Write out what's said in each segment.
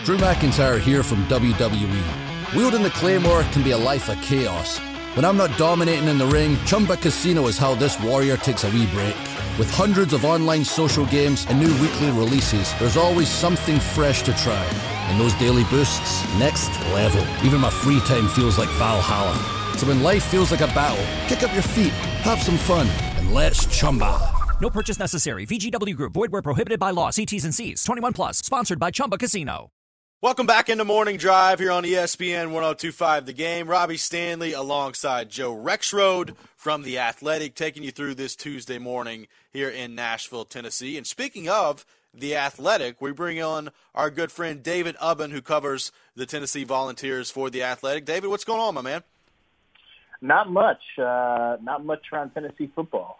Drew McIntyre here from WWE. Wielding the Claymore can be a life of chaos. When I'm not dominating in the ring, Chumba Casino is how this warrior takes a wee break. With hundreds of online social games and new weekly releases, there's always something fresh to try. And those daily boosts, next level. Even my free time feels like Valhalla. So when life feels like a battle, kick up your feet, have some fun, and let's Chumba. No purchase necessary. VGW Group. Void where prohibited by law. See T's and C's. 21 plus. Sponsored by Chumba Casino. Welcome back into Morning Drive here on ESPN 102.5 The Game. Robbie Stanley alongside Joe Rexrode from The Athletic, taking you through this Tuesday morning here in Nashville, Tennessee. And speaking of The Athletic, we bring on our good friend David Ubben, who covers the Tennessee Volunteers for The Athletic. David, what's going on, my man? Not much. Not much around Tennessee football.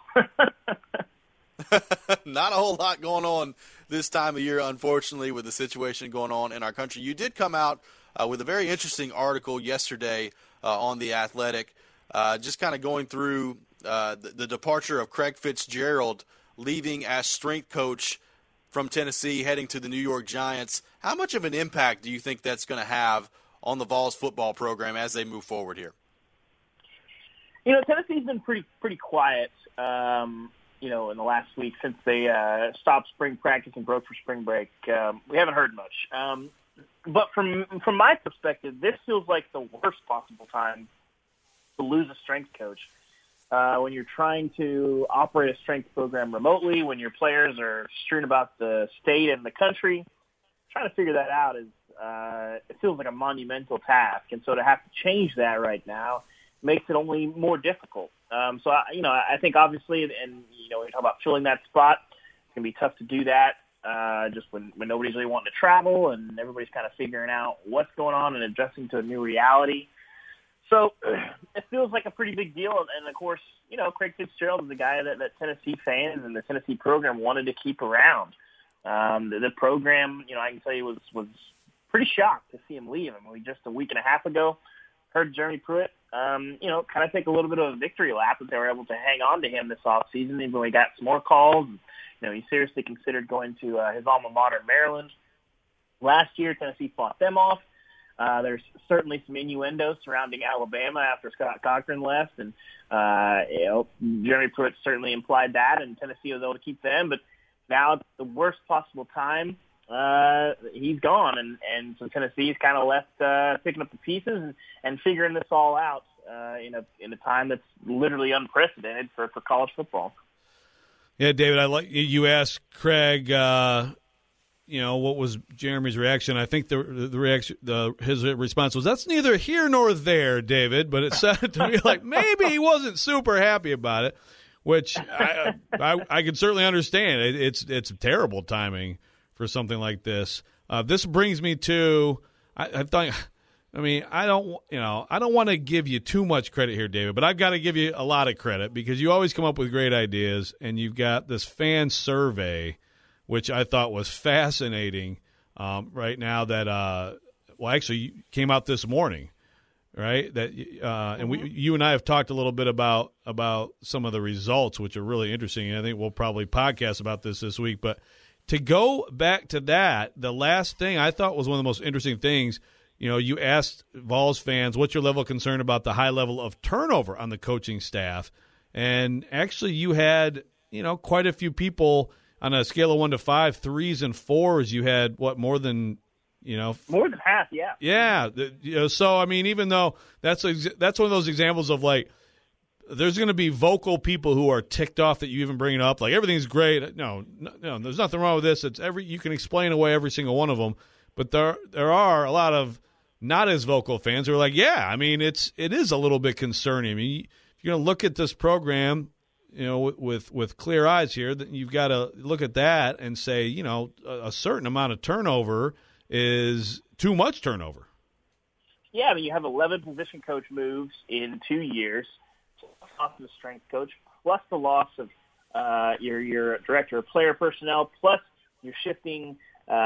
Not a whole lot going on this time of year, unfortunately, with the situation going on in our country. You did come out with a very interesting article yesterday on The Athletic, just kind of going through the departure of Craig Fitzgerald, leaving as strength coach from Tennessee, heading to the New York Giants. How much of an impact do you think that's going to have on the Vols football program as they move forward here? You know, Tennessee's been pretty quiet, in the last week since they stopped spring practice and broke for spring break. We haven't heard much. But from my perspective, this feels like the worst possible time to lose a strength coach. When you're trying to operate a strength program remotely, when your players are strewn about the state and the country, trying to figure that out it feels like a monumental task. And so to have to change that right now makes it only more difficult. So I think obviously, and when you talk about filling that spot, it's going to be tough to do that just when nobody's really wanting to travel and everybody's kind of figuring out what's going on and adjusting to a new reality. So it feels like a pretty big deal. And of course, Craig Fitzgerald is the guy that Tennessee fans and the Tennessee program wanted to keep around. The program, I can tell you was pretty shocked to see him leave. I mean, just a week and a half ago, heard Jeremy Pruitt, kind of take a little bit of a victory lap that they were able to hang on to him this offseason, even though he got some more calls. He seriously considered going to his alma mater, Maryland. Last year, Tennessee fought them off. There's certainly some innuendo surrounding Alabama after Scott Cochran left, and Jeremy Pruitt certainly implied that, and Tennessee was able to keep them. But now it's the worst possible time. He's gone, and so Tennessee's kind of left picking up the pieces and figuring this all out in a time that's literally unprecedented for college football. Yeah, David, I like you asked Craig, what was Jeremy's reaction? I think the reaction, his response was, "That's neither here nor there, David." But it sounded to me like maybe he wasn't super happy about it, which I can certainly understand. It's terrible timing for something like this. This brings me to I don't want to give you too much credit here, David, but I've got to give you a lot of credit because you always come up with great ideas, and you've got this fan survey, which I thought was fascinating. Right now that actually came out this morning, right? That and you and I have talked a little bit about some of the results, which are really interesting. And I think we'll probably podcast about this week, but. To go back to that, the last thing I thought was one of the most interesting things, you asked Vols fans, what's your level of concern about the high level of turnover on the coaching staff? And actually you had, quite a few people on a scale of 1 to 5, 3s and 4s. You had more than more than half, yeah. Yeah. So, I mean, even though that's one of those examples of there's going to be vocal people who are ticked off that you even bring it up. Like, everything's great. No, there's nothing wrong with this. You can explain away every single one of them. But there are a lot of not as vocal fans who are like, yeah, I mean, it is a little bit concerning. I mean, if you're going to look at this program, with clear eyes here, then you've got to look at that and say, a certain amount of turnover is too much turnover. Yeah, I mean, you have 11 position coach moves in 2 years. Off the strength coach, plus the loss of your director of player personnel, plus you're shifting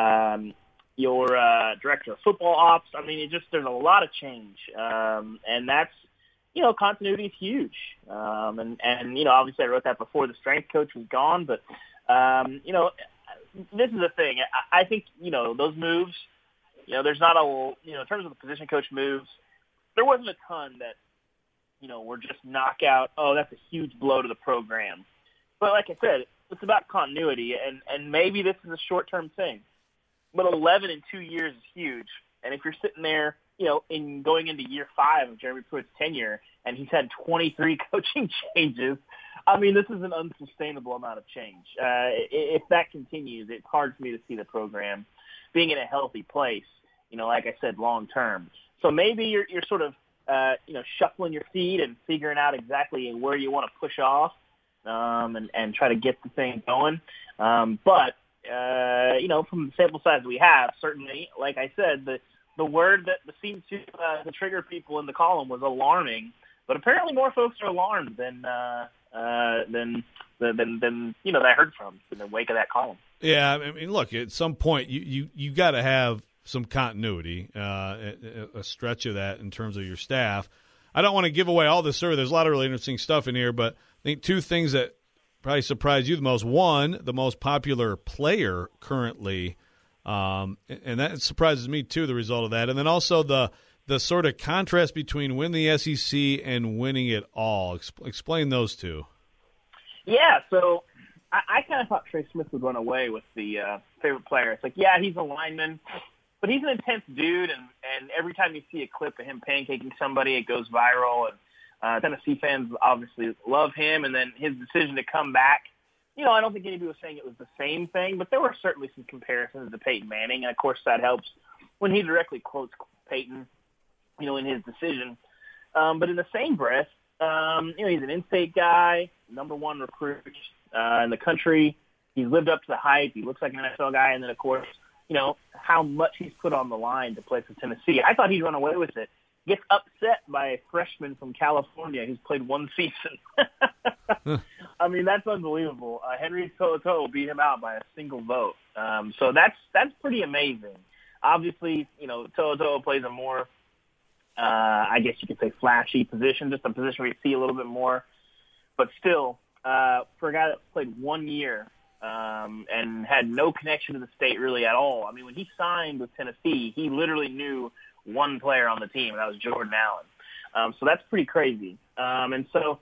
your director of football ops. I mean, there's a lot of change, and that's continuity is huge. And obviously I wrote that before the strength coach was gone, but this is the thing. I think those moves there's not in terms of the position coach moves, there wasn't a ton that, were just knockout. Oh, that's a huge blow to the program. But like I said, it's about continuity, and maybe this is a short-term thing. But 11 in 2 years is huge. And if you're sitting there, in going into year 5 of Jeremy Pruitt's tenure, and he's had 23 coaching changes, I mean, this is an unsustainable amount of change. If that continues, it's hard for me to see the program being in a healthy place, like I said, long-term. So maybe you're sort of, shuffling your feet and figuring out exactly where you want to push off and try to get the thing going. But from the sample size we have, certainly, like I said, the word that seemed to trigger people in the column was alarming. But apparently more folks are alarmed than that I heard from in the wake of that column. Yeah, I mean, look, at some point you got to have some continuity, a stretch of that in terms of your staff. I don't want to give away all the survey. There's a lot of really interesting stuff in here, but I think 2 things that probably surprised you the most. One, the most popular player currently, and that surprises me too, the result of that. And then also the sort of contrast between winning the SEC and winning it all. Explain those two. Yeah, so I kind of thought Trey Smith would run away with the favorite player. It's like, yeah, he's a lineman, but he's an intense dude, and every time you see a clip of him pancaking somebody, it goes viral, and Tennessee fans obviously love him, and then his decision to come back, I don't think anybody was saying it was the same thing, but there were certainly some comparisons to Peyton Manning, and of course that helps when he directly quotes Peyton, in his decision. But in the same breath, he's an in-state guy, number 1 recruit in the country. He's lived up to the hype. He looks like an NFL guy, and then of course, how much he's put on the line to play for Tennessee. I thought he'd run away with it. Gets upset by a freshman from California who's played 1 season. I mean, that's unbelievable. Henry To'oTo'o beat him out by a single vote. So that's pretty amazing. Obviously, To'oTo'o plays a more, I guess you could say, flashy position, just a position where you see a little bit more. But still, for a guy that played 1 year and had no connection to the state really at all. I mean, when he signed with Tennessee, he literally knew one player on the team, and that was Jordan Allen. So that's pretty crazy. And so,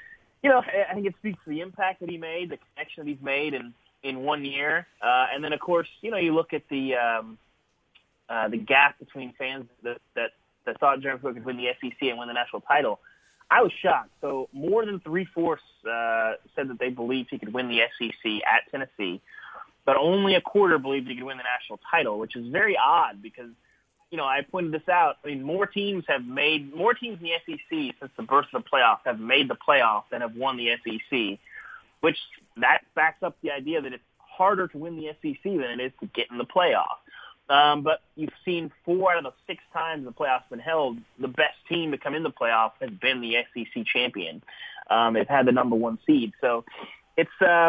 I think it speaks to the impact that he made, the connection that he's made in 1 year. And then, of course, you look at the gap between fans that thought Jeremy Pruitt could win the SEC and win the national title. I was shocked. So more than 3/4 said that they believed he could win the SEC at Tennessee, but only 1/4 believed he could win the national title, which is very odd because, I pointed this out. I mean, more teams in the SEC since the birth of the playoff have made the playoff than have won the SEC, which that backs up the idea that it's harder to win the SEC than it is to get in the playoff. But you've seen 4 out of the 6 times the playoff's been held, the best team to come in the playoff has been the SEC champion. They've had the number 1 seed. So it's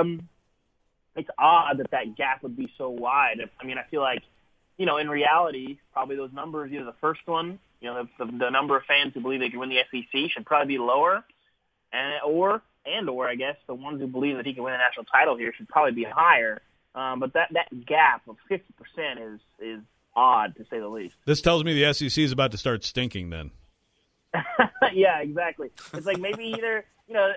odd that gap would be so wide. I mean, I feel like, in reality, probably those numbers, either the first one, the number of fans who believe they can win the SEC should probably be lower, or I guess the ones who believe that he can win the national title here should probably be higher. But that gap of 50% is odd, to say the least. This tells me the SEC is about to start stinking then. Yeah, exactly. It's like maybe either,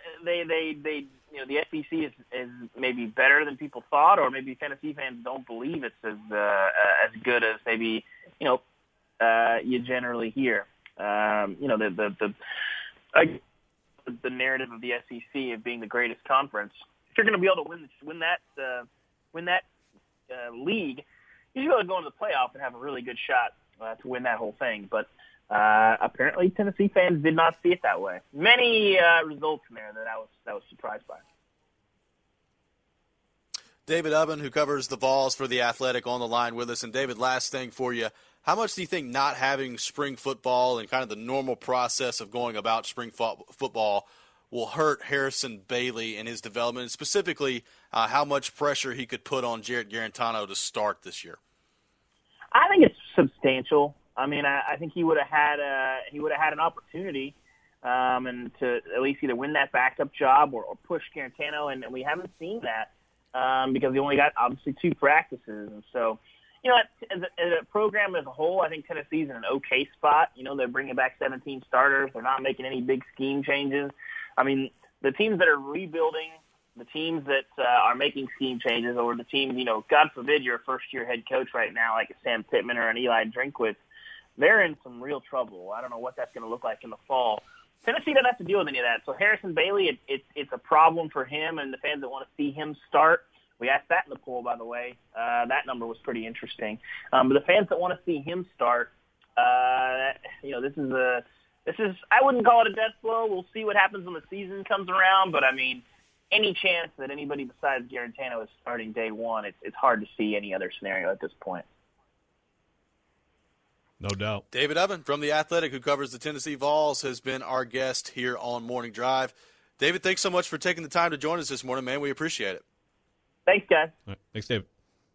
the SEC is maybe better than people thought, or maybe Tennessee fans don't believe it's as good as maybe, you generally hear. The narrative of the SEC of being the greatest conference. If you're going to be able to win that league, you should be able to go into the playoff and have a really good shot to win that whole thing. But apparently Tennessee fans did not see it that way. Many results in there that I was surprised by. David Ubben, who covers the Vols for The Athletic, on the line with us. And, David, last thing for you. How much do you think not having spring football and kind of the normal process of going about spring football will hurt Harrison Bailey in his development, and specifically how much pressure he could put on Jarrett Guarantano to start this year? I think it's substantial. I mean, I think he would have had an opportunity and to at least either win that backup job or push Guarantano, and we haven't seen that because he only got obviously 2 practices, and so as a program as a whole, I think Tennessee's in an okay spot. They're bringing back 17 starters. They're not making any big scheme changes. I mean, the teams that are rebuilding, the teams that are making scheme changes, or the teams, God forbid you're a first-year head coach right now, like a Sam Pittman or an Eli Drinkwitz, they're in some real trouble. I don't know what that's going to look like in the fall. Tennessee doesn't have to deal with any of that. So Harrison Bailey, it's a problem for him and the fans that want to see him start. We asked that in the poll, by the way. That number was pretty interesting. But the fans that want to see him start, this is I wouldn't call it a death blow. We'll see what happens when the season comes around. But I mean, any chance that anybody besides Garantano is starting day one, it's hard to see any other scenario at this point. No doubt. David Ubben from The Athletic, who covers the Tennessee Vols, has been our guest here on Morning Drive. David, thanks so much for taking the time to join us this morning, man. We appreciate it. Thanks, guys. All right. Thanks, David.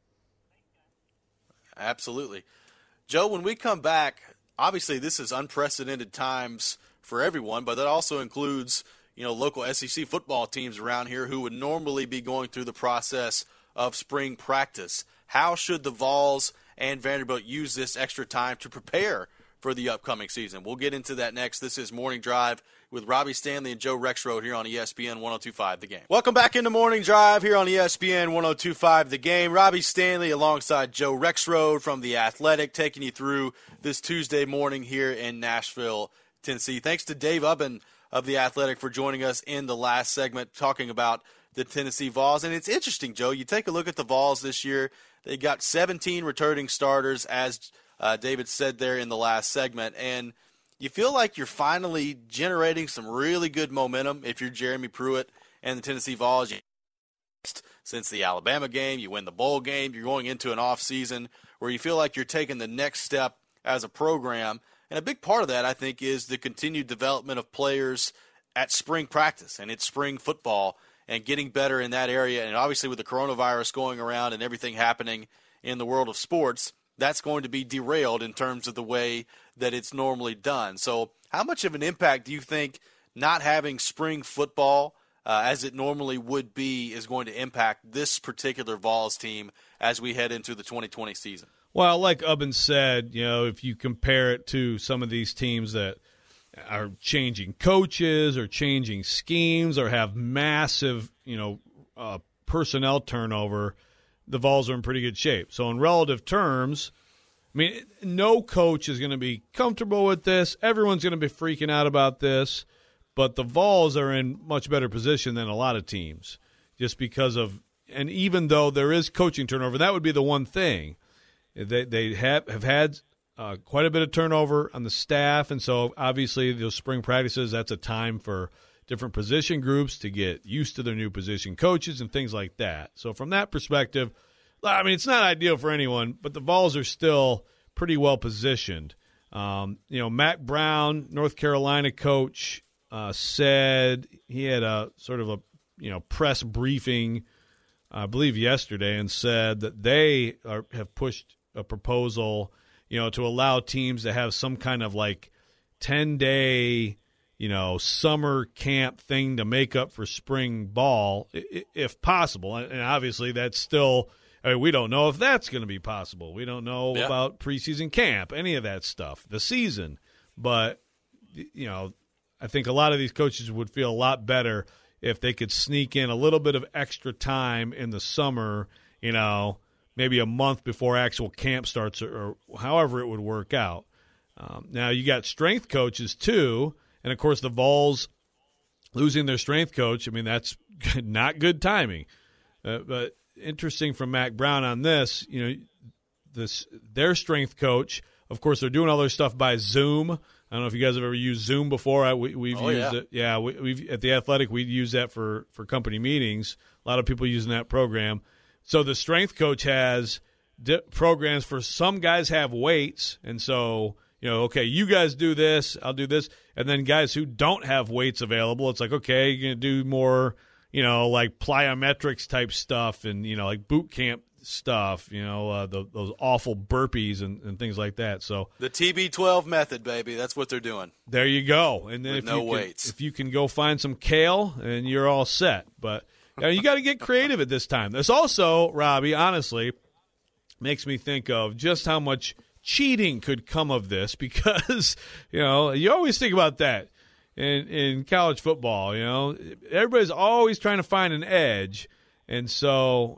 Absolutely. Joe, when we come back, obviously this is unprecedented times for everyone, but that also includes, local SEC football teams around here who would normally be going through the process of spring practice. How should the Vols and Vanderbilt use this extra time to prepare for the upcoming season? We'll get into that next. This is Morning Drive with Robbie Stanley and Joe Rexrode here on ESPN 102.5 The Game. Welcome back into Morning Drive here on ESPN 102.5 The Game. Robbie Stanley alongside Joe Rexrode from The Athletic, taking you through this Tuesday morning here in Nashville, Tennessee. Thanks to Dave Ubben of The Athletic for joining us in the last segment talking about the Tennessee Vols. And it's interesting, Joe, you take a look at the Vols this year. They got 17 returning starters, as David said there in the last segment, and you feel like you're finally generating some really good momentum if you're Jeremy Pruitt and the Tennessee Vols. Since the Alabama game, you win the bowl game, you're going into an off season where you feel like you're taking the next step as a program. And a big part of that, I think, is the continued development of players at spring practice and it's spring football and getting better in that area. And obviously with the coronavirus going around and everything happening in the world of sports, that's going to be derailed in terms of the way that it's normally done. So how much of an impact do you think not having spring football as it normally would be is going to impact this particular Vols team as we head into the 2020 season? Well, like Ubben said, if you compare it to some of these teams that are changing coaches or changing schemes or have massive, personnel turnover, the Vols are in pretty good shape. So in relative terms, I mean, no coach is going to be comfortable with this. Everyone's going to be freaking out about this. But the Vols are in much better position than a lot of teams just because of – and even though there is coaching turnover, that would be the one thing. They have had quite a bit of turnover on the staff, and so obviously those spring practices, that's a time for different position groups to get used to their new position coaches and things like that. So from that perspective, I mean, it's not ideal for anyone, but the Vols are still pretty well positioned. Mack Brown, North Carolina coach, said he had a sort of a press briefing, I believe yesterday, and said that they have pushed a proposal, to allow teams to have some kind of like 10-day, summer camp thing to make up for spring ball, if possible. And obviously that's still, we don't know if that's going to be possible. We don't know about preseason camp, any of that stuff, the season. But, I think a lot of these coaches would feel a lot better if they could sneak in a little bit of extra time in the summer, maybe a month before actual camp starts or however it would work out. Now, you got strength coaches too, and, of course, the Vols losing their strength coach, I mean, that's not good timing. But interesting from Mack Brown on this, their strength coach, of course, they're doing all their stuff by Zoom. I don't know if you guys have ever used Zoom before. We've used it. Yeah, we've at The Athletic, we use that for company meetings. A lot of people using that program. So the strength coach has programs for some guys have weights, and so, okay, you guys do this, I'll do this. And then guys who don't have weights available, it's like, okay, you're going to do more, like plyometrics type stuff and, like boot camp stuff, those awful burpees and things like that. So the TB12 method, baby, that's what they're doing. There you go. And then if you can go find some kale, and you're all set. But you got to get creative at this time. There's also, Robbie, honestly, makes me think of just how much cheating could come of this because, you always think about that in college football. Everybody's always trying to find an edge. And so,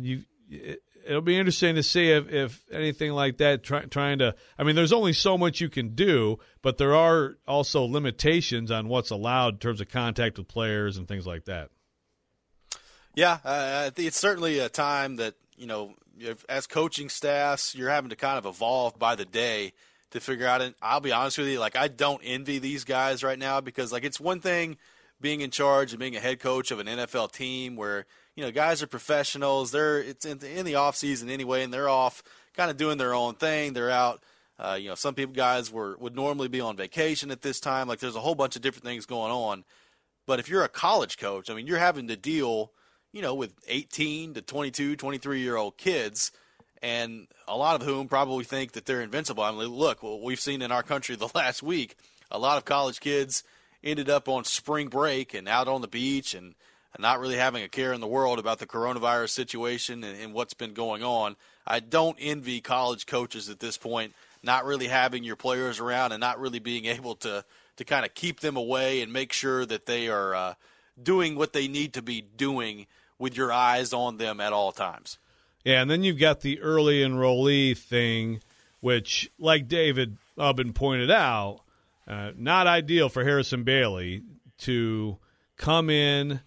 it'll be interesting to see if anything like that trying to – I mean, there's only so much you can do, but there are also limitations on what's allowed in terms of contact with players and things like that. Yeah, I think it's certainly a time that, as coaching staffs, you're having to kind of evolve by the day to figure out. And I'll be honest with you, I don't envy these guys right now because, it's one thing being in charge and being a head coach of an NFL team where, guys are professionals. It's in the off season anyway, and they're off kind of doing their own thing. They're out. Some guys would normally be on vacation at this time. There's a whole bunch of different things going on. But if you're a college coach, you're having to deal with 18 to 22, 23-year-old kids, and a lot of whom probably think that they're invincible. Look, what we've seen in our country the last week, a lot of college kids ended up on spring break and out on the beach and not really having a care in the world about the coronavirus situation and what's been going on. I don't envy college coaches at this point, not really having your players around and not really being able to kind of keep them away and make sure that they are doing what they need to be doing with your eyes on them at all times. Yeah, and then you've got the early enrollee thing, which, like David Ubben pointed out, not ideal for Harrison Bailey to come in,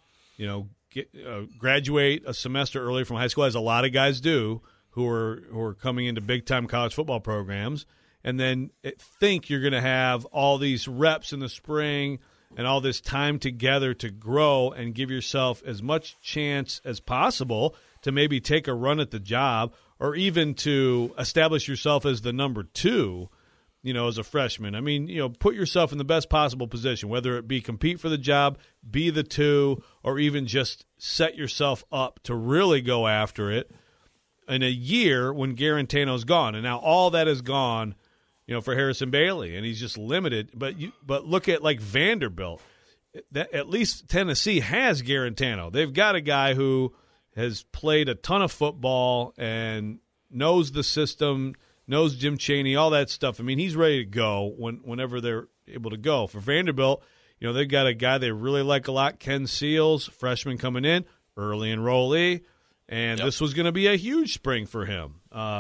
graduate a semester early from high school, as a lot of guys do who are coming into big-time college football programs, and then think you're going to have all these reps in the spring and all this time together to grow and give yourself as much chance as possible to maybe take a run at the job or even to establish yourself as the number 2, as a freshman. Put yourself in the best possible position, whether it be compete for the job, be the 2, or even just set yourself up to really go after it in a year when Guarantano's gone. And now all that is gone, for Harrison Bailey, and he's just limited. But look at Vanderbilt. At least Tennessee has Guarantano. They've got a guy who has played a ton of football and knows the system, knows Jim Chaney, all that stuff. He's ready to go whenever they're able to go. For Vanderbilt, they've got a guy they really like a lot, Ken Seals, freshman coming in, early enrollee. And This was going to be a huge spring for him.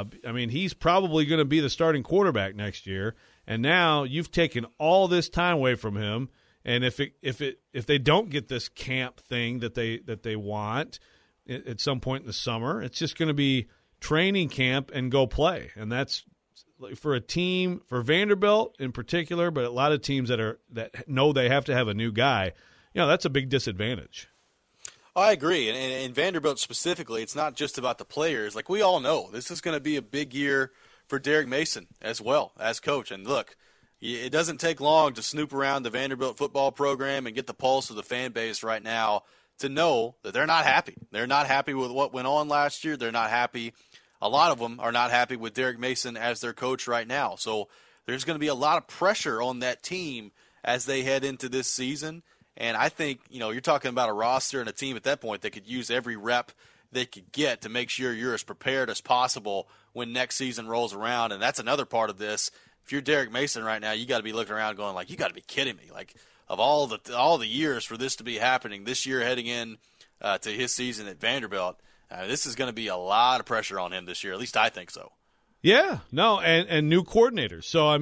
He's probably going to be the starting quarterback next year. And now you've taken all this time away from him. And if they don't get this camp thing that they want at some point in the summer, it's just going to be training camp and go play. And that's for a team, for Vanderbilt in particular, but a lot of teams that know they have to have a new guy. That's a big disadvantage. I agree. And Vanderbilt specifically, it's not just about the players. We all know, this is going to be a big year for Derek Mason as well as coach. And look, it doesn't take long to snoop around the Vanderbilt football program and get the pulse of the fan base right now to know that they're not happy. They're not happy with what went on last year. They're not happy. A lot of them are not happy with Derek Mason as their coach right now. So there's going to be a lot of pressure on that team as they head into this season. And I think, you're talking about a roster and a team at that point that could use every rep they could get to make sure you're as prepared as possible when next season rolls around. And that's another part of this. If you're Derek Mason right now, you got to be looking around going you got to be kidding me. Of all the years for this to be happening this year heading in to his season at Vanderbilt, this is going to be a lot of pressure on him this year. At least I think so. Yeah, no, and new coordinators. So,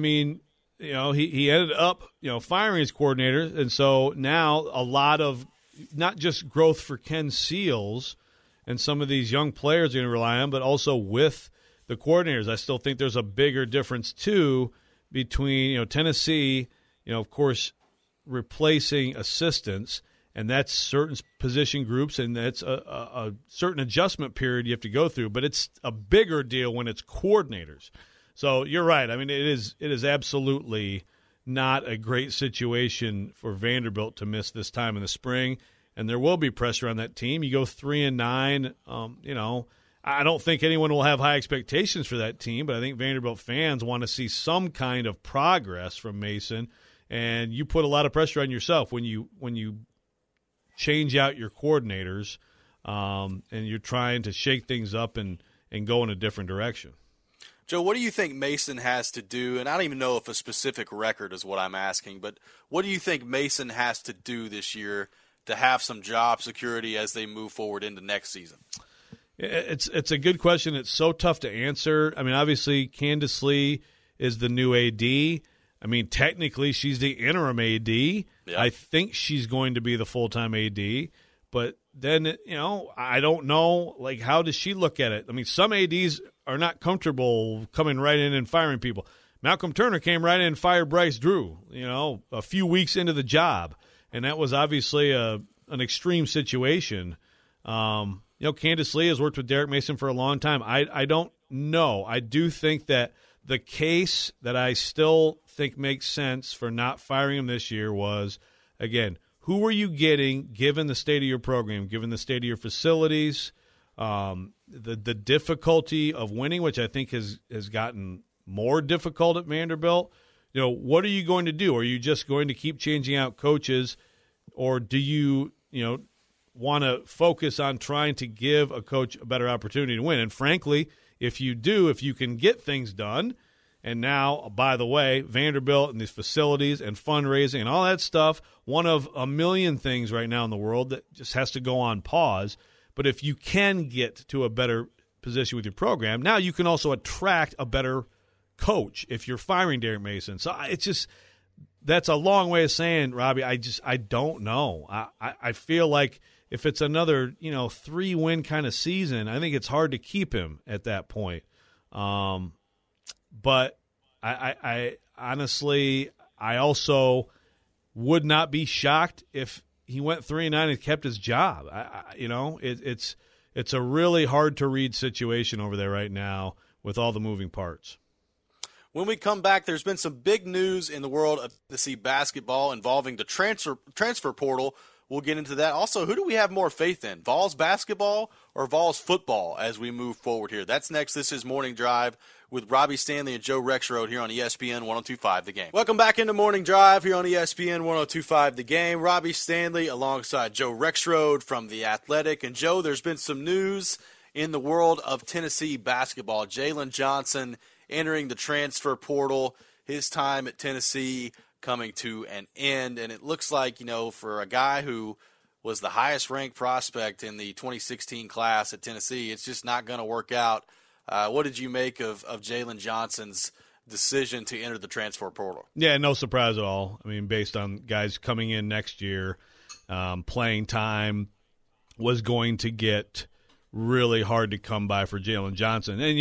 he ended up, firing his coordinators, and so now a lot of not just growth for Ken Seals and some of these young players are going to rely on, but also with the coordinators. I still think there's a bigger difference, too, between, Tennessee, of course, replacing assistants, and that's certain position groups, and that's a certain adjustment period you have to go through, but it's a bigger deal when it's coordinators. So you're right. It is absolutely not a great situation for Vanderbilt to miss this time in the spring, and there will be pressure on that team. You go 3-9, I don't think anyone will have high expectations for that team, but I think Vanderbilt fans want to see some kind of progress from Mason, and you put a lot of pressure on yourself when you change out your coordinators, and you're trying to shake things up and and go in a different direction. Joe, what do you think Mason has to do? And I don't even know if a specific record is what I'm asking, but what do you think Mason has to do this year to have some job security as they move forward into next season? It's a good question. It's so tough to answer. I mean, obviously, Candace Lee is the new AD. I mean, technically, she's the interim AD. Yeah. I think she's going to be the full-time AD. But then, I don't know, like, how does she look at it? I mean, some ADs are not comfortable coming right in and firing people. Malcolm Turner came right in and fired Bryce Drew, a few weeks into the job. And that was obviously an extreme situation. Candace Lee has worked with Derek Mason for a long time. I don't know. I do think that the case that I still think makes sense for not firing him this year was, again, who are you getting given the state of your program, given the state of your facilities, the difficulty of winning, which I think has gotten more difficult at Vanderbilt? What are you going to do? Are you just going to keep changing out coaches, or do you, want to focus on trying to give a coach a better opportunity to win? And frankly, if you can get things done, and now, by the way, Vanderbilt and these facilities and fundraising and all that stuff, one of a million things right now in the world that just has to go on pause. But if you can get to a better position with your program, now you can also attract a better coach if you're firing Derek Mason. So it's just, that's a long way of saying, Robbie, I don't know. I feel like if it's another, 3-win kind of season, I think it's hard to keep him at that point. But I honestly, I also would not be shocked if he went 3-9 and kept his job. It's a really hard to read situation over there right now with all the moving parts. When we come back, there's been some big news in the world of Tennessee basketball involving the transfer portal. We'll get into that. Also, who do we have more faith in, Vols basketball or Vols football as we move forward here? That's next. This is Morning Drive with Robbie Stanley and Joe Rexrode here on ESPN 102.5 The Game. Welcome back into Morning Drive here on ESPN 102.5 The Game. Robbie Stanley alongside Joe Rexrode from The Athletic. And, Joe, there's been some news in the world of Tennessee basketball. Jalen Johnson entering the transfer portal, his time at Tennessee coming to an end. And it looks like, for a guy who was the highest ranked prospect in the 2016 class at Tennessee, it's just not going to work out. What did you make of Jalen Johnson's decision to enter the transfer portal? Yeah, no surprise at all. I mean, based on guys coming in next year, playing time was going to get really hard to come by for Jalen Johnson. And,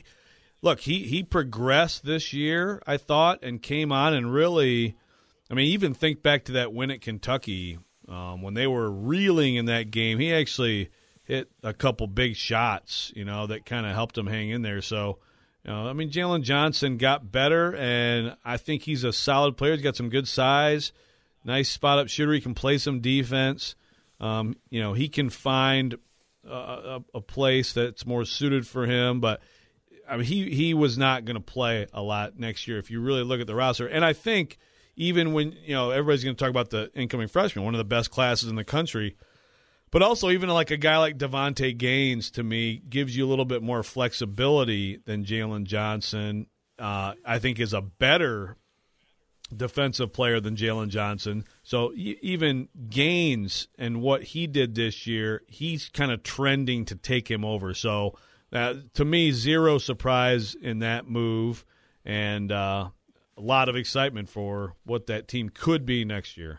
he progressed this year, I thought, and came on and really, even think back to that win at Kentucky when they were reeling in that game. He actually hit a couple big shots, that kind of helped him hang in there. So, Jalen Johnson got better, and I think he's a solid player. He's got some good size, nice spot-up shooter. He can play some defense. He can find a place that's more suited for him, but he was not going to play a lot next year if you really look at the roster. And I think even when, everybody's going to talk about the incoming freshman, one of the best classes in the country, but also even like a guy like Devontae Gaines, to me, gives you a little bit more flexibility than Jalen Johnson. I think is a better defensive player than Jalen Johnson. So even Gaines and what he did this year, he's kind of trending to take him over. So to me, zero surprise in that move, and a lot of excitement for what that team could be next year.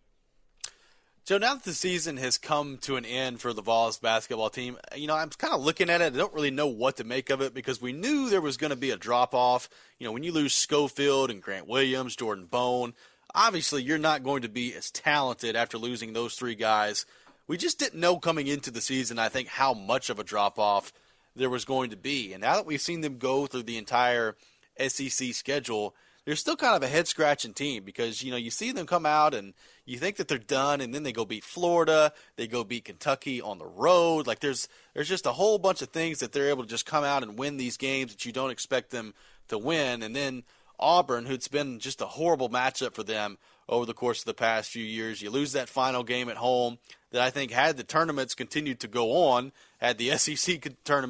Joe, now that the season has come to an end for the Vols basketball team, I'm kind of looking at it. I don't really know what to make of it because we knew there was going to be a drop-off. When you lose Schofield and Grant Williams, Jordan Bone, obviously you're not going to be as talented after losing those three guys. We just didn't know coming into the season, I think, how much of a drop-off there was going to be. And now that we've seen them go through the entire SEC schedule, they're still kind of a head-scratching team because, you see them come out and you think that they're done, and then they go beat Florida, they go beat Kentucky on the road. Like there's just a whole bunch of things that they're able to just come out and win these games that you don't expect them to win. And then Auburn, who's been just a horrible matchup for them over the course of the past few years. You lose that final game at home that I think had the tournaments continued to go on, had the SEC tournament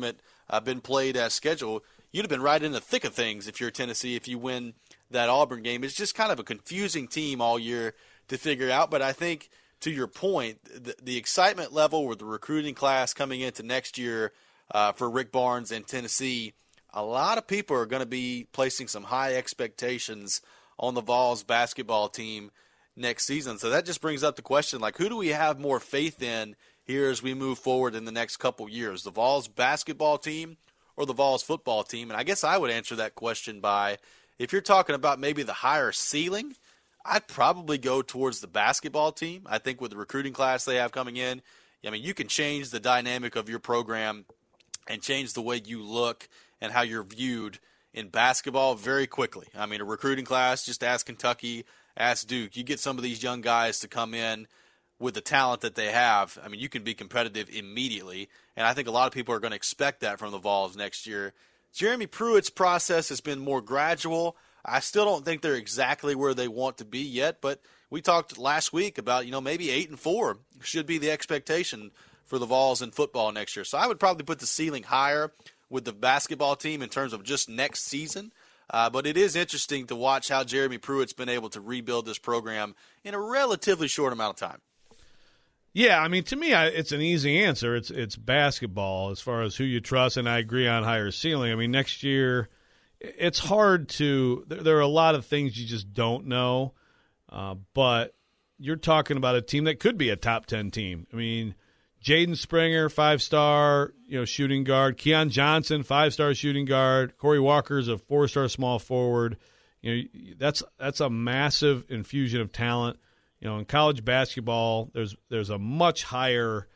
been played as scheduled, you'd have been right in the thick of things if you're Tennessee if you win that Auburn game. It's just kind of a confusing team all year to figure out. But I think, to your point, the excitement level with the recruiting class coming into next year for Rick Barnes and Tennessee, a lot of people are going to be placing some high expectations on the Vols basketball team next season. So that just brings up the question, like, who do we have more faith in here as we move forward in the next couple years, the Vols basketball team or the Vols football team? And I guess I would answer that question by, if you're talking about maybe the higher ceiling, I'd probably go towards the basketball team. I think with the recruiting class they have coming in, I mean, you can change the dynamic of your program and change the way you look and how you're viewed in basketball very quickly. I mean, a recruiting class, just ask Kentucky, ask Duke. You get some of these young guys to come in with the talent that they have. I mean, you can be competitive immediately, and I think a lot of people are going to expect that from the Vols next year. Jeremy Pruitt's process has been more gradual. I still don't think they're exactly where they want to be yet, but we talked last week about, maybe 8-4 should be the expectation for the Vols in football next year. So I would probably put the ceiling higher with the basketball team in terms of just next season. But it is interesting to watch how Jeremy Pruitt's been able to rebuild this program in a relatively short amount of time. Yeah, I mean, to me, it's an easy answer. It's basketball as far as who you trust, and I agree on higher ceiling. I mean, next year, it's hard to – there are a lot of things you just don't know, but you're talking about a team that could be a top 10 team. I mean, Jaden Springer, 5-star, shooting guard. Keon Johnson, 5-star shooting guard. Corey Walker's a 4-star small forward. That's a massive infusion of talent. In college basketball, there's a much higher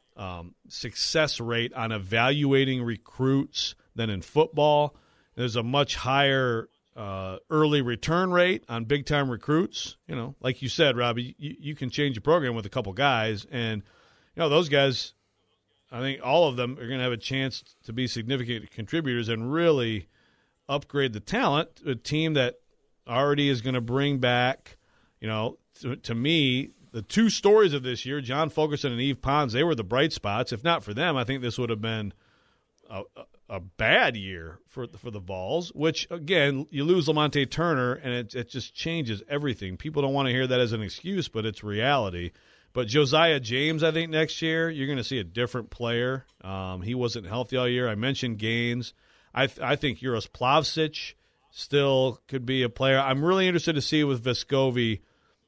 success rate on evaluating recruits than in football. There's a much higher early return rate on big-time recruits. Like you said, Robbie, you can change your program with a couple guys, and those guys, I think all of them are going to have a chance to be significant contributors and really upgrade the talent. A team that already is going to bring back, to me, the two stories of this year, John Fulkerson and Yves Pons, they were the bright spots. If not for them, I think this would have been a bad year for the Vols, which, again, you lose Lamonte Turner, and it just changes everything. People don't want to hear that as an excuse, but it's reality. But Josiah James, I think next year you're going to see a different player. He wasn't healthy all year. I mentioned Gaines. I think Uros Plavsic still could be a player. I'm really interested to see with Vescovi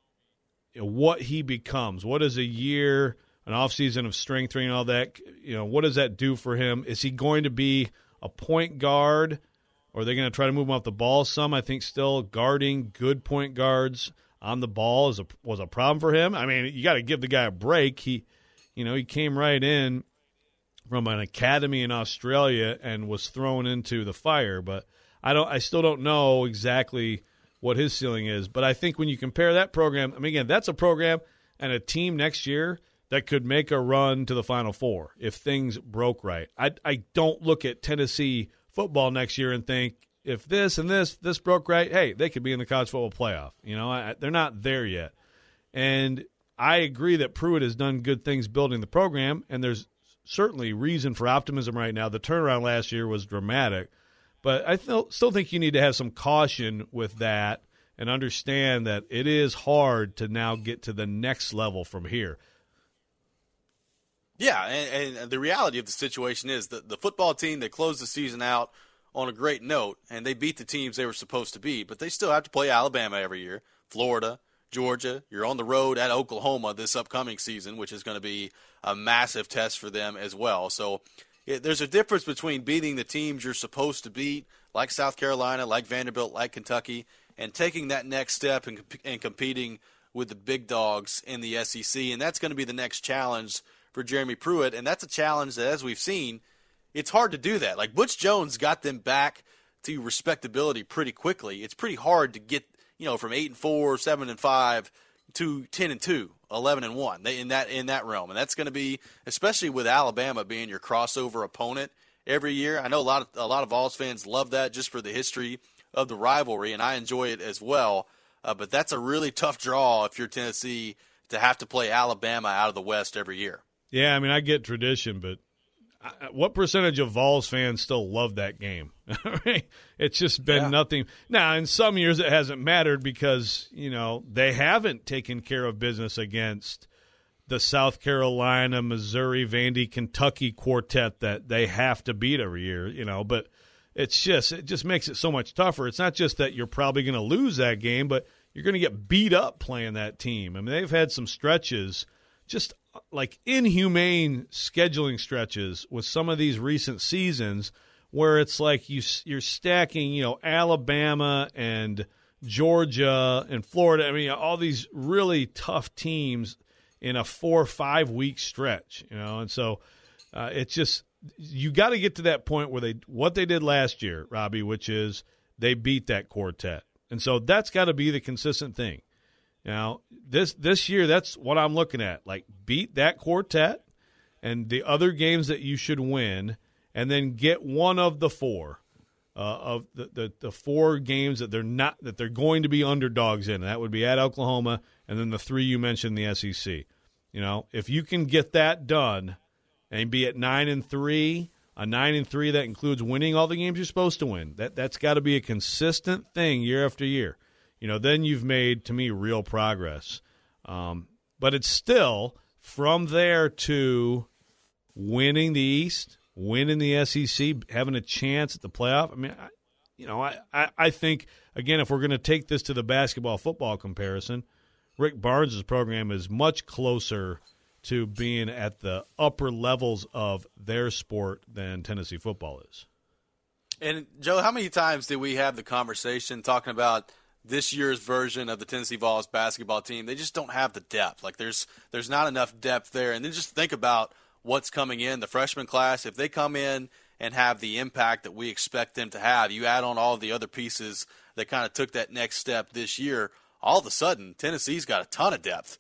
what he becomes. What is a year, an offseason of strength training, all that? What does that do for him? Is he going to be a point guard, or are they going to try to move him off the ball some? I think still guarding good point guards on the ball was a problem for him. I mean, you got to give the guy a break. He came right in from an academy in Australia and was thrown into the fire. But I still don't know exactly what his ceiling is. But I think when you compare that program, I mean, again, that's a program and a team next year that could make a run to the Final Four if things broke right. I don't look at Tennessee football next year and think, if this and this broke right, hey, they could be in the college football playoff. They're not there yet. And I agree that Pruitt has done good things building the program, and there's certainly reason for optimism right now. The turnaround last year was dramatic. But I still think you need to have some caution with that and understand that it is hard to now get to the next level from here. Yeah, and the reality of the situation is that the football team, they closed the season out on a great note, and they beat the teams they were supposed to beat, but they still have to play Alabama every year, Florida, Georgia. You're on the road at Oklahoma this upcoming season, which is going to be a massive test for them as well. So there's a difference between beating the teams you're supposed to beat, like South Carolina, like Vanderbilt, like Kentucky, and taking that next step and competing with the big dogs in the SEC. And that's going to be the next challenge for Jeremy Pruitt, and that's a challenge that, as we've seen, it's hard to do that. Like, Butch Jones got them back to respectability pretty quickly. It's pretty hard to get, from 8-4, 7-5 to 10-2, 11-1 in that realm. And that's going to be, especially with Alabama being your crossover opponent every year. I know a lot of Vols fans love that just for the history of the rivalry, and I enjoy it as well. But that's a really tough draw if you're Tennessee to have to play Alabama out of the West every year. Yeah, I mean, I get tradition, but what percentage of Vols fans still love that game? It's just been nothing. Now, in some years it hasn't mattered because, they haven't taken care of business against the South Carolina, Missouri, Vandy, Kentucky quartet that they have to beat every year, but it just makes it so much tougher. It's not just that you're probably going to lose that game, but you're going to get beat up playing that team. I mean, they've had some stretches, just like inhumane scheduling stretches with some of these recent seasons where it's like you're stacking, Alabama and Georgia and Florida. I mean, all these really tough teams in a 4 or 5 week stretch, and so it's just you got to get to that point where what they did last year, Robbie, which is they beat that quartet, and so that's got to be the consistent thing. This year, that's what I'm looking at. Like, beat that quartet and the other games that you should win, and then get one of the four of the 4 games that they're going to be underdogs in. That would be at Oklahoma, and then the 3 you mentioned in the SEC. If you can get that done and be at 9-3, a 9-3 that includes winning all the games you're supposed to win, that's got to be a consistent thing year after year. Then you've made, to me, real progress. But it's still from there to winning the East, winning the SEC, having a chance at the playoff. I mean, I think, again, if we're going to take this to the basketball-football comparison, Rick Barnes' program is much closer to being at the upper levels of their sport than Tennessee football is. And, Joe, how many times did we have the conversation talking about this year's version of the Tennessee Vols basketball team? They just don't have the depth. Like, there's not enough depth there. And then just think about what's coming in, the freshman class. If they come in and have the impact that we expect them to have, you add on all the other pieces that kind of took that next step this year, all of a sudden Tennessee's got a ton of depth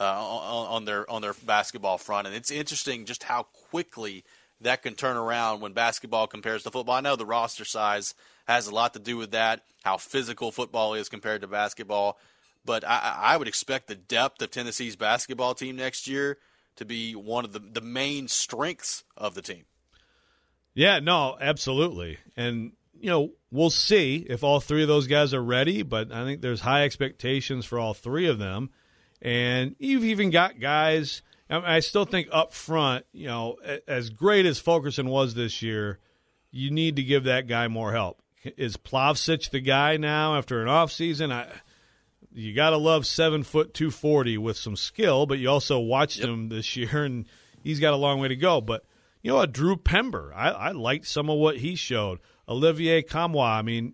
on their basketball front. And it's interesting just how quickly that can turn around when basketball compares to football. I know the roster size has a lot to do with that, how physical football is compared to basketball. But I would expect the depth of Tennessee's basketball team next year to be one of the main strengths of the team. Yeah, no, absolutely. And, we'll see if all 3 of those guys are ready, but I think there's high expectations for all 3 of them. And you've even got guys – I still think up front, as great as Fulkerson was this year, you need to give that guy more help. Is Plavsic the guy now after an offseason? You got to love 7 foot 240 with some skill, but you also watched him this year, and he's got a long way to go. But, Drew Pember, I liked some of what he showed. Olivier Kamwa, I mean,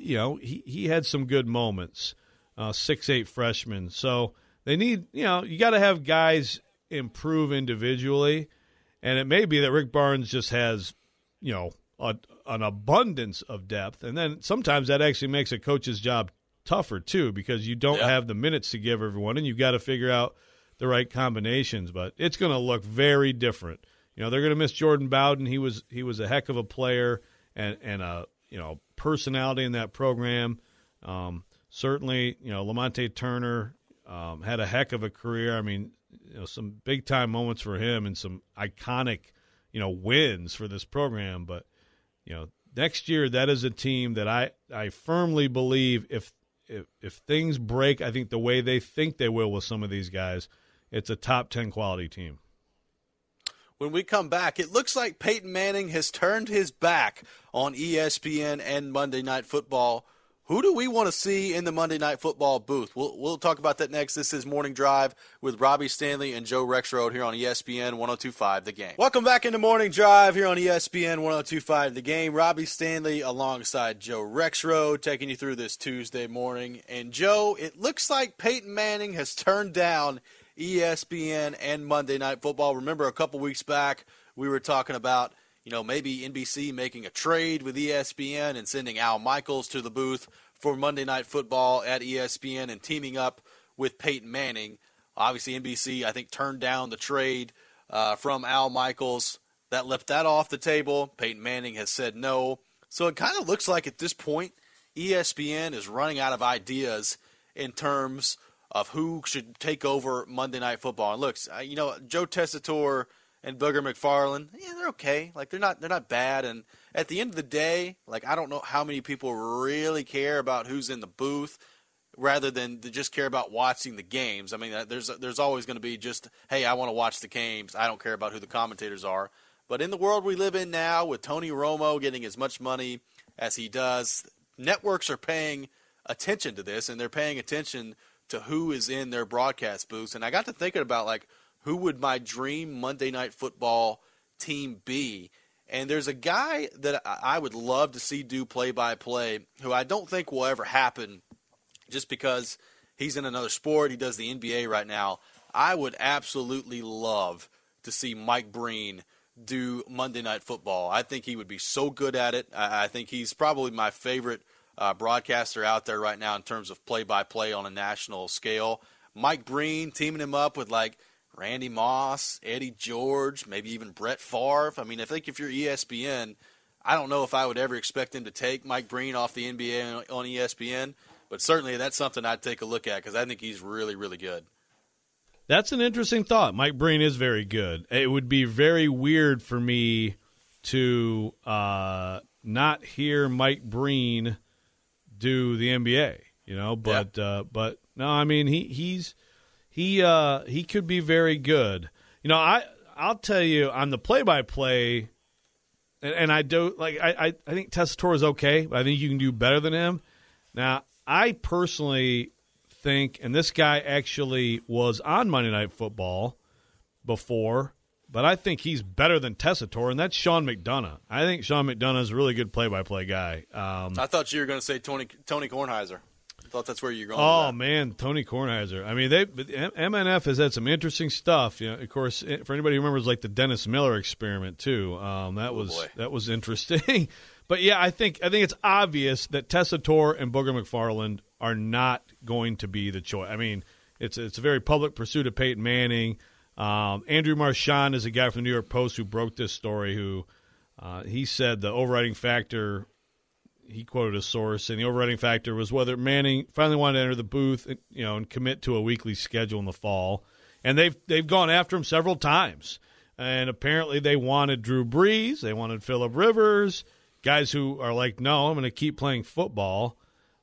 he had some good moments, 6'8" freshman. So they need, you got to have guys improve individually, and it may be that Rick Barnes just has, an abundance of depth, and then sometimes that actually makes a coach's job tougher too because you don't have the minutes to give everyone, and you've got to figure out the right combinations. But it's going to look very different. They're going to miss Jordan Bowden. He was a heck of a player and a personality in that program. Certainly, Lamonte Turner had a heck of a career. I mean, some big time moments for him and some iconic, wins for this program. But, next year that is a team that I firmly believe if things break, I think the way they think they will with some of these guys, it's a top 10 quality team. When we come back, it looks like Peyton Manning has turned his back on ESPN and Monday Night Football. Who do we want to see in the Monday Night Football booth? We'll talk about that next. This is Morning Drive with Robbie Stanley and Joe Rexrode here on ESPN 102.5 The Game. Welcome back into Morning Drive here on ESPN 102.5 The Game. Robbie Stanley alongside Joe Rexrode taking you through this Tuesday morning. And, Joe, it looks like Peyton Manning has turned down ESPN and Monday Night Football. Remember a couple weeks back we were talking about, maybe NBC making a trade with ESPN and sending Al Michaels to the booth for Monday Night Football at ESPN and teaming up with Peyton Manning. Obviously, NBC, I think, turned down the trade from Al Michaels. That left that off the table. Peyton Manning has said no. So it kind of looks like at this point ESPN is running out of ideas in terms of who should take over Monday Night Football. And look, Joe Tessitore and Booger McFarland, yeah, they're okay. Like they're not bad. And at the end of the day, like I don't know how many people really care about who's in the booth, rather than to just care about watching the games. I mean, there's always going to be just, hey, I want to watch the games. I don't care about who the commentators are. But in the world we live in now, with Tony Romo getting as much money as he does, networks are paying attention to this, and they're paying attention to who is in their broadcast booths. And I got to thinking about, like, who would my dream Monday Night Football team be? And there's a guy that I would love to see do play-by-play who I don't think will ever happen just because he's in another sport. He does the NBA right now. I would absolutely love to see Mike Breen do Monday Night Football. I think he would be so good at it. I think he's probably my favorite broadcaster out there right now in terms of play-by-play on a national scale. Mike Breen teaming him up with, like, Randy Moss, Eddie George, maybe even Brett Favre. I mean, I think if you're ESPN, I don't know if I would ever expect him to take Mike Breen off the NBA on ESPN, but certainly that's something I'd take a look at because I think he's really, really good. That's an interesting thought. Mike Breen is very good. It would be very weird for me to not hear Mike Breen do the NBA, but no, I mean, he could be very good. I'll tell you on the play-by-play, and I do I think Tessitore is okay, but I think you can do better than him. Now, I personally think, and this guy actually was on Monday Night Football before, but I think he's better than Tessitore, and that's Sean McDonough. I think Sean McDonough is a really good play-by-play guy. I thought you were going to say Tony Kornheiser. I thought that's where you're going. Oh, man, Tony Kornheiser. I mean, MNF has had some interesting stuff. Of course, for anybody who remembers, like the Dennis Miller experiment too. That was interesting. But yeah, I think it's obvious that Tessitore and Booger McFarland are not going to be the choice. I mean, it's a very public pursuit of Peyton Manning. Andrew Marchand is a guy from the New York Post who broke this story. Who he said the overriding factor. He quoted a source, and the overriding factor was whether Manning finally wanted to enter the booth, and commit to a weekly schedule in the fall. And they've gone after him several times. And apparently they wanted Drew Brees, they wanted Phillip Rivers, guys who are like, no, I'm going to keep playing football.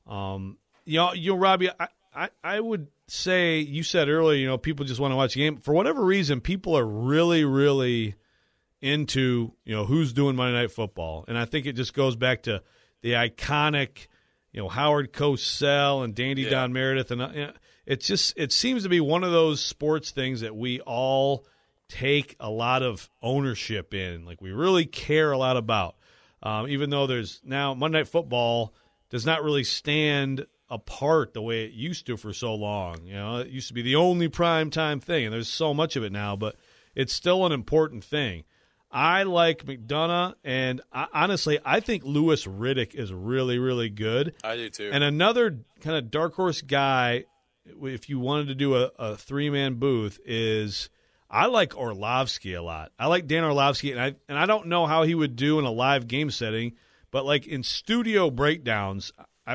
Robbie, I would say, you said earlier, people just want to watch the game. For whatever reason, people are really, really into, who's doing Monday Night Football. And I think it just goes back to the iconic, Howard Cosell and Dandy Don Meredith, and it seems to be one of those sports things that we all take a lot of ownership in, like we really care a lot about. Even though there's now Monday Night Football does not really stand apart the way it used to for so long. It used to be the only prime time thing, and there's so much of it now, but it's still an important thing. I like McDonough, and honestly, I think Louis Riddick is really, really good. I do too. And another kind of dark horse guy, if you wanted to do a three-man booth, is I like Orlovsky a lot. I like Dan Orlovsky, and I don't know how he would do in a live game setting, but like in studio breakdowns,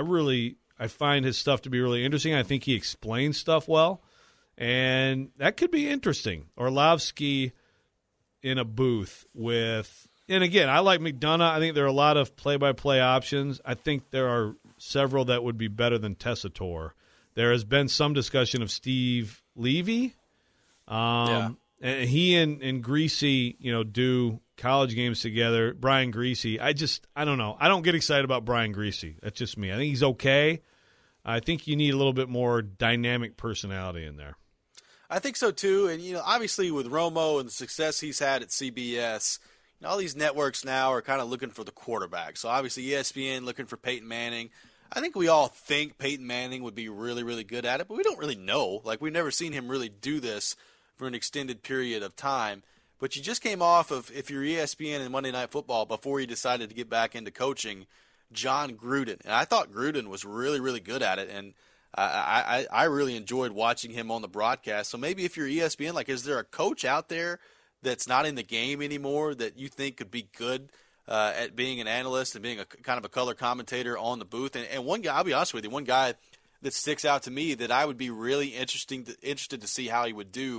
I find his stuff to be really interesting. I think he explains stuff well, and that could be interesting. Orlovsky in a booth with, and again, I like McDonough. I think there are a lot of play-by-play options. I think there are several that would be better than Tessitore. There has been some discussion of Steve Levy. And he and Greasy, do college games together. Brian Greasy, I don't know. I don't get excited about Brian Greasy. That's just me. I think he's okay. I think you need a little bit more dynamic personality in there. I think so too, and obviously with Romo and the success he's had at CBS, all these networks now are kind of looking for the quarterback. So obviously ESPN looking for Peyton Manning. I think we all think Peyton Manning would be really, really good at it, but we don't really know. Like, we've never seen him really do this for an extended period of time. But you just came off of, if you're ESPN and Monday Night Football, before you decided to get back into coaching, John Gruden. And I thought Gruden was really, really good at it, and I really enjoyed watching him on the broadcast. So maybe if you're ESPN, like, is there a coach out there that's not in the game anymore that you think could be good at being an analyst and being a kind of a color commentator on the booth? And one guy, I'll be honest with you, one guy that sticks out to me that I would be really interested to see how he would do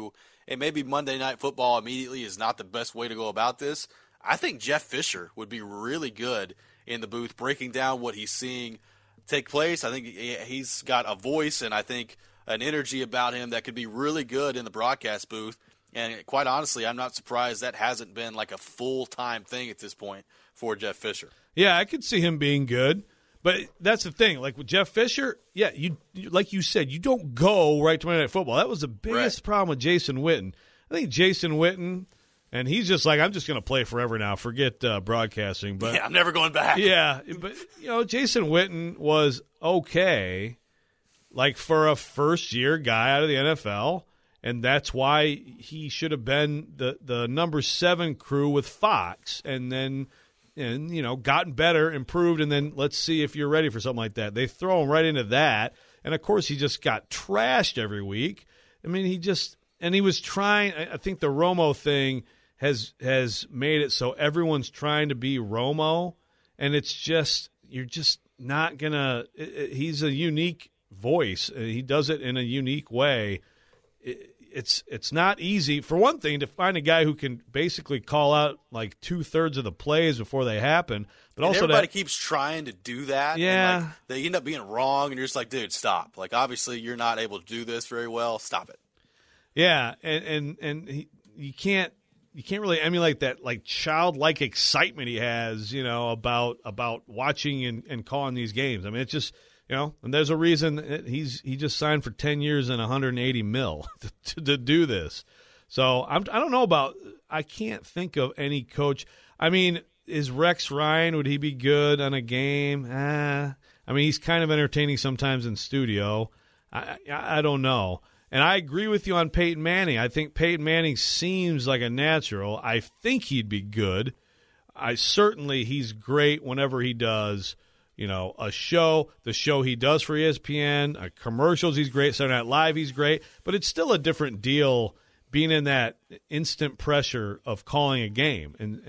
and maybe Monday Night Football immediately is not the best way to go about this, I think Jeff Fisher would be really good in the booth breaking down what he's seeing take place. I think he's got a voice and I think an energy about him that could be really good in the broadcast booth. And quite honestly, I'm not surprised that hasn't been like a full-time thing at this point for Jeff Fisher. Yeah, I could see him being good. But that's the thing. Like with Jeff Fisher, yeah, you like you said, you don't go right to Monday Night Football. That was the biggest problem with Jason Witten. I think Jason Witten, and he's just like, I'm just going to play forever now. Forget broadcasting. But yeah, I'm never going back. Yeah, but Jason Witten was okay, like for a first-year guy out of the NFL, and that's why he should have been the number 7 crew with Fox, and then. And, gotten better, improved, and then let's see if you're ready for something like that. They throw him right into that. And, of course, he just got trashed every week. I mean, he was trying – I think the Romo thing has made it so everyone's trying to be Romo, and it's just – you're just not going to – he's a unique voice. He does it in a unique way. It's not easy, for one thing, to find a guy who can basically call out like 2/3 of the plays before they happen. But also everybody keeps trying to do that. Yeah. And they end up being wrong, and you're just like, dude, stop. Like, obviously, you're not able to do this very well. Stop it. Yeah, and you can't really emulate that like childlike excitement he has, about watching and calling these games. I mean, it's just. And there's a reason he just signed for 10 years and $180 million to do this. So I don't know about. I can't think of any coach. I mean, is Rex Ryan? Would he be good on a game? I mean, he's kind of entertaining sometimes in studio. I don't know. And I agree with you on Peyton Manning. I think Peyton Manning seems like a natural. I think he'd be good. He's great whenever he does. The show he does for ESPN, commercials, he's great. Saturday Night Live, he's great. But it's still a different deal being in that instant pressure of calling a game. And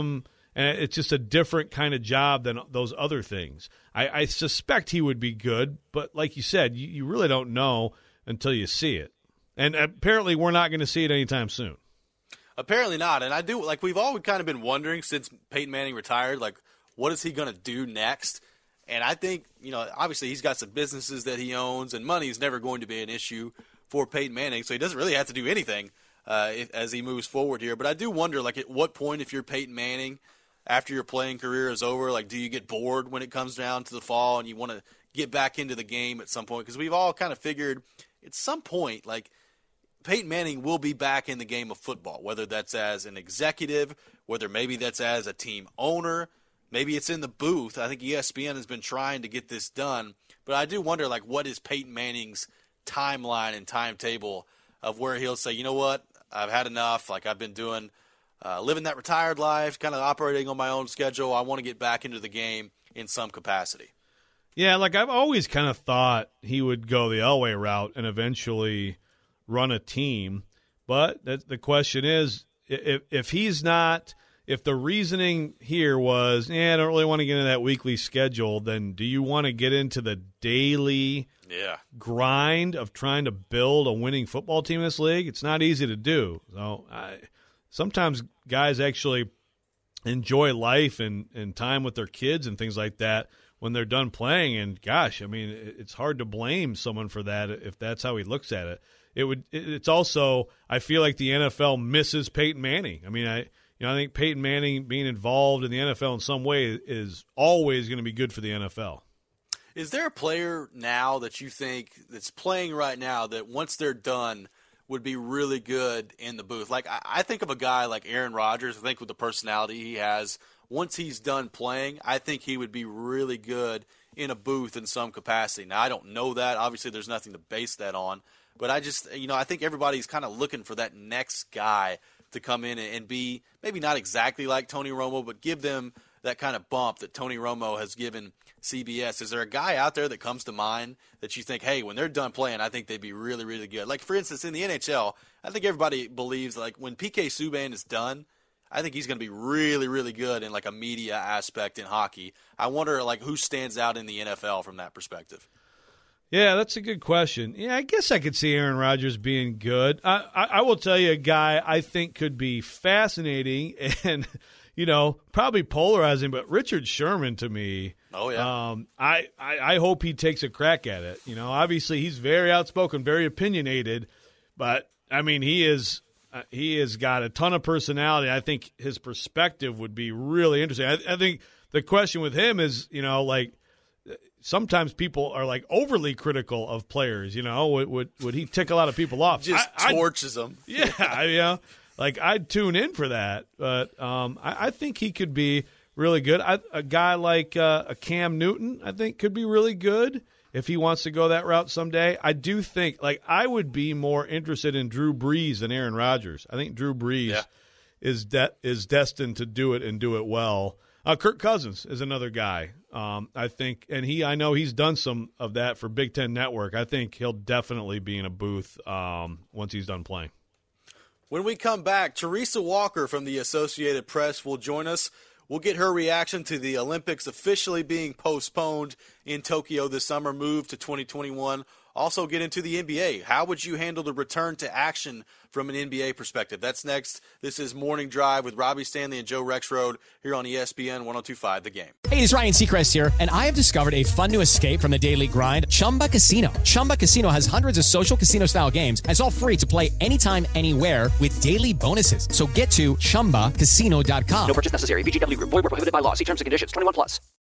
it's just a different kind of job than those other things. I suspect he would be good, but like you said, you really don't know until you see it. And apparently we're not going to see it anytime soon. Apparently not. And we've all kind of been wondering since Peyton Manning retired, what is he going to do next? And I think, obviously he's got some businesses that he owns, and money is never going to be an issue for Peyton Manning, so he doesn't really have to do anything as he moves forward here. But I do wonder, at what point, if you're Peyton Manning, after your playing career is over, do you get bored when it comes down to the fall and you want to get back into the game at some point? Because we've all kind of figured at some point, Peyton Manning will be back in the game of football, whether that's as an executive, whether maybe that's as a team owner. Maybe it's in the booth. I think ESPN has been trying to get this done. But I do wonder, what is Peyton Manning's timeline and timetable of where he'll say, you know what, I've had enough. I've been doing, living that retired life, kind of operating on my own schedule. I want to get back into the game in some capacity. Yeah, I've always kind of thought he would go the Elway route and eventually run a team. But the question is, if he's not – if the reasoning here was, I don't really want to get into that weekly schedule, then do you want to get into the daily grind of trying to build a winning football team in this league? It's not easy to do. So sometimes guys actually enjoy life and time with their kids and things like that when they're done playing. And, gosh, I mean, it's hard to blame someone for that if that's how he looks at it. It's also, I feel like the NFL misses Peyton Manning. I mean, I think Peyton Manning being involved in the NFL in some way is always going to be good for the NFL. Is there a player now that you think that's playing right now that once they're done would be really good in the booth? I think of a guy like Aaron Rodgers. I think with the personality he has, once he's done playing, I think he would be really good in a booth in some capacity. Now, I don't know that. Obviously, there's nothing to base that on. But I just, I think everybody's kind of looking for that next guy to come in and be maybe not exactly like Tony Romo, but give them that kind of bump that Tony Romo has given CBS. Is there a guy out there that comes to mind that you think, hey, when they're done playing, I think they'd be really, really good? For instance, in the NHL, I think everybody believes when PK Subban is done, I think he's going to be really, really good in a media aspect in hockey. I wonder who stands out in the NFL from that perspective. Yeah, that's a good question. Yeah, I guess I could see Aaron Rodgers being good. I will tell you a guy I think could be fascinating and, probably polarizing, but Richard Sherman to me. Oh, yeah. I hope he takes a crack at it. Obviously he's very outspoken, very opinionated, but, I mean, he has got a ton of personality. I think his perspective would be really interesting. I think the question with him is, sometimes people are overly critical of players. Would he tick a lot of people off? Just torches them. Yeah, I'd tune in for that. But I think he could be really good. A guy like a Cam Newton, I think, could be really good if he wants to go that route someday. I do think I would be more interested in Drew Brees than Aaron Rodgers. I think Drew Brees is destined to do it and do it well. Kirk Cousins is another guy. I think, and I know he's done some of that for Big Ten Network. I think he'll definitely be in a booth once he's done playing. When we come back, Teresa Walker from the Associated Press will join us. We'll get her reaction to the Olympics officially being postponed in Tokyo this summer, moved to 2021. Also get into the NBA. How would you handle the return to action from an NBA perspective? That's next. This is Morning Drive with Robbie Stanley and Joe Rexrode here on ESPN 102.5 The Game. Hey, it's Ryan Seacrest here, and I have discovered a fun new escape from the daily grind, Chumba Casino. Chumba Casino has hundreds of social casino-style games, and it's all free to play anytime, anywhere with daily bonuses. So get to ChumbaCasino.com. No purchase necessary. VGW Group. Void where prohibited by law. See terms and conditions. 21+.